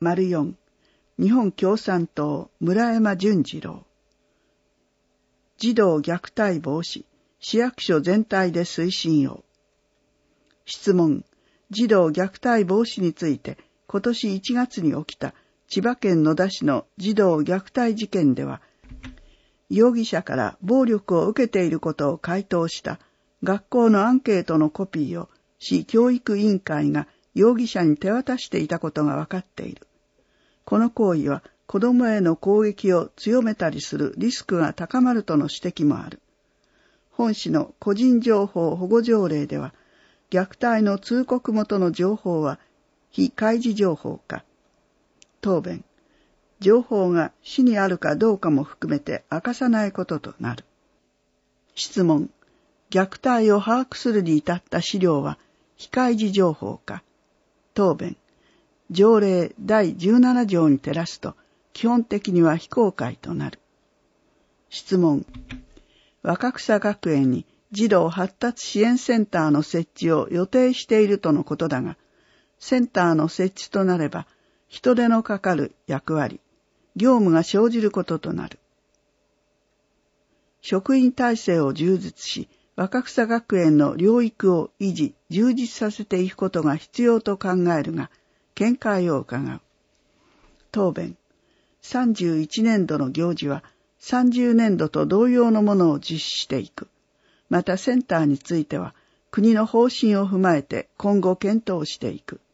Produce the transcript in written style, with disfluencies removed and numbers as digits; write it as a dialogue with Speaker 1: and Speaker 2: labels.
Speaker 1: 4、日本共産党村山淳二郎。児童虐待防止、市役所全体で推進を。質問、児童虐待防止について今年1月に起きた千葉県野田市の児童虐待事件では、容疑者から暴力を受けていることを回答した学校のアンケートのコピーを市教育委員会が容疑者に手渡していたことが分かっている。この行為は子どもへの攻撃を強めたりするリスクが高まるとの指摘もある。本市の個人情報保護条例では、虐待の通告元の情報は非開示情報か。答弁、情報が市にあるかどうかも含めて明かさないこととなる。質問、虐待を把握するに至った資料は非開示情報か。答弁、条例第17条に照らすと基本的には非公開となる。質問、若草学園に児童発達支援センターの設置を予定しているとのことだが、センターの設置となれば人手のかかる役割、業務が生じることとなる。職員体制を充実し、若草学園の療育を維持、充実させていくことが必要と考えるが、見解を伺う。答弁、31年度の行事は30年度と同様のものを実施していく。またセンターについては国の方針を踏まえて今後検討していく。